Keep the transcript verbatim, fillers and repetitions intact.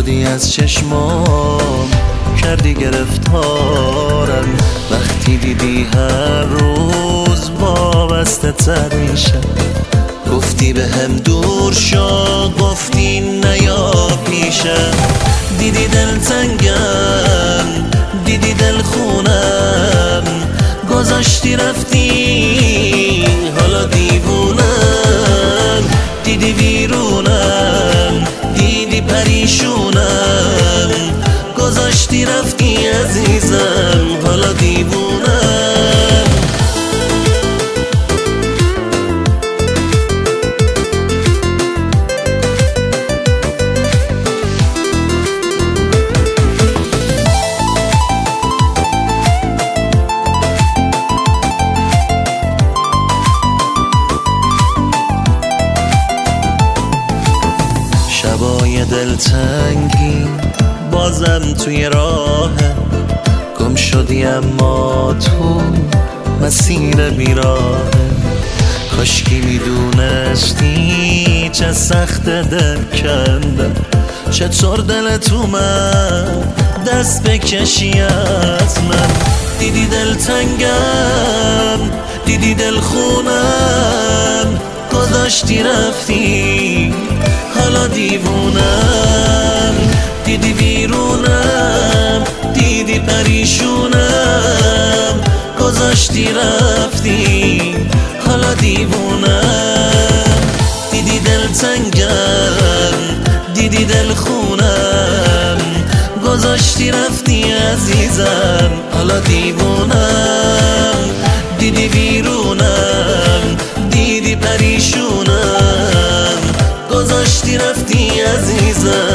شدی از چشمام، کردی گرفتارم. وقتی دیدی هر روز وابسته تر میشم، گفتی به هم دور شو، گفتی نیا پیشم. دیدی دلتنگم، دیدی دل خونم، گذاشتی رفتی حالا دیوونم. دیدی ویرونم، دیدی پریشونم، گذاشتی رفتی عزیزم حالا دیوونم. شبای دلتنگی بازم توی راه، گم شدی اما تو مسیر بیراه. کاشکی میدونستی چه سخت دل کندم، چطور دلت اومد دست بکشی از من. دیدی دلتنگم، دیدی دل خونم، گذاشتی رفتی حالا دیوونم. دیدی ویرونم، دیدی پریشونم، گذاشتی رفتی حالا دیوونم. دیدی دلتنگم، دیدی دل خونم، گذاشتی رفتی عزیزم حالا دیوونم. دیدی ویرونم، دیدی پریشونم، گذاشتی رفتی عزیزم